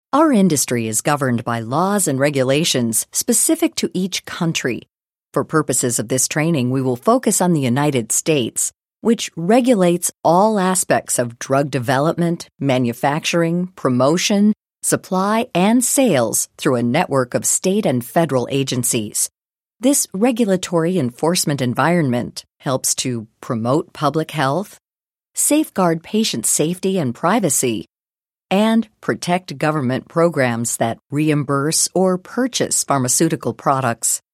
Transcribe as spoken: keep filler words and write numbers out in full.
Our industry is governed by laws and regulations specific to each country. For purposes of this training, we will focus on the United States, which regulates all aspects of drug development, manufacturing, promotion, supply, and sales through a network of state and federal agencies. This regulatory enforcement environment helps to promote public health, safeguard patient safety and privacy, and protect government programs that reimburse or purchase pharmaceutical products.